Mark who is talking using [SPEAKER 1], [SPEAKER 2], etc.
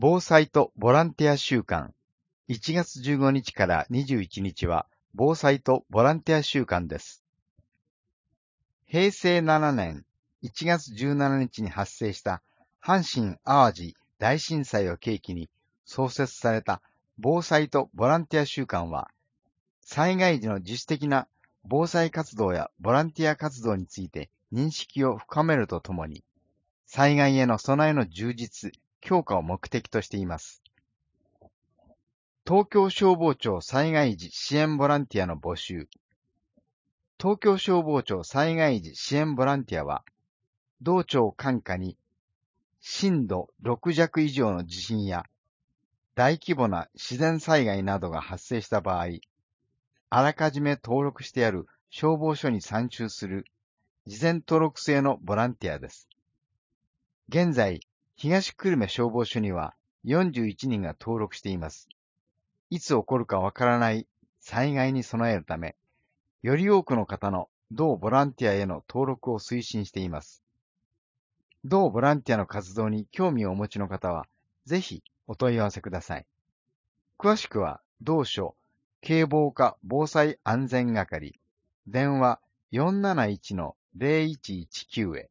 [SPEAKER 1] 防災とボランティア週間。1月15日から21日は防災とボランティア週間です。平成7年1月17日に発生した阪神淡路大震災を契機に創設された防災とボランティア週間は、災害時の自主的な防災活動やボランティア活動について認識を深めるとともに、災害への備えの充実、強化を目的としています。東京消防庁災害時支援ボランティアの募集。東京消防庁災害時支援ボランティアは、同庁管下に震度6弱以上の地震や大規模な自然災害などが発生した場合、あらかじめ登録してある消防署に参集する事前登録制のボランティアです。現在、東久留米消防署には41人が登録しています。いつ起こるかわからない災害に備えるため、より多くの方の同ボランティアへの登録を推進しています。同ボランティアの活動に興味をお持ちの方は、ぜひお問い合わせください。詳しくは、同署警防課防災安全係、電話471-0119へ。